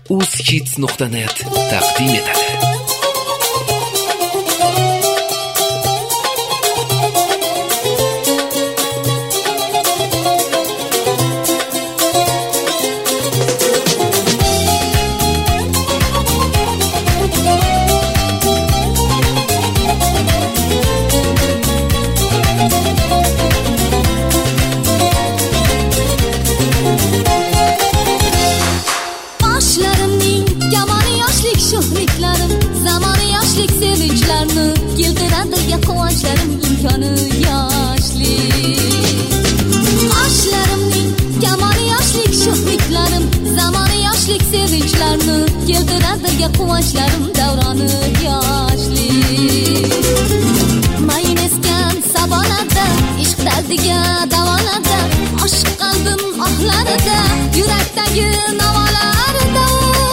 uzkids.net taqdim etadi. Quvonchlarım imkoni yoshlik. Qoshlarimning kamoni yoshlik, sho'xliklarim zamoni yoshlik, sevinchlarni keltiradi quvonchlarim davroni yoshlik. Mayin esgan sabolada, ishq dardiga davolada, oshiq qalbim ohlarida, yurakdagi navolarida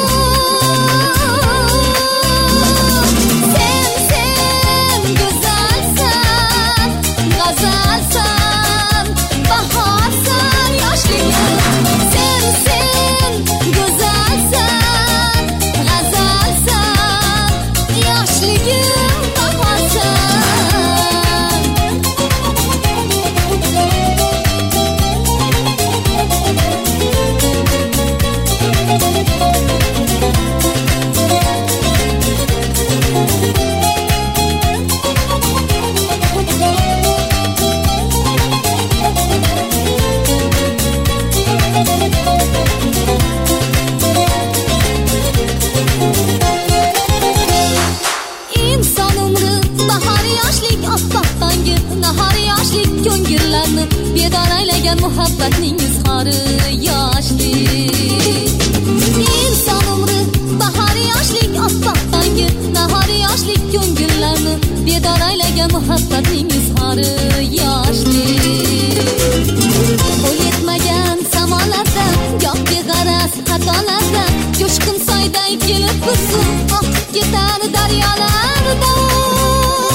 bedor aylagan muhabbatning izhori yoshlik. Inson umri bahori yoshlik, oppoq tangi nahori yoshlik, ko'ngillarni bedor aylagan muhabbatning izhori yoshlik. Qo'l yetmagan samolarda, goh beg'araz xatolarda, jo'shqin soyday kelib bizning oqib ketar daryolarda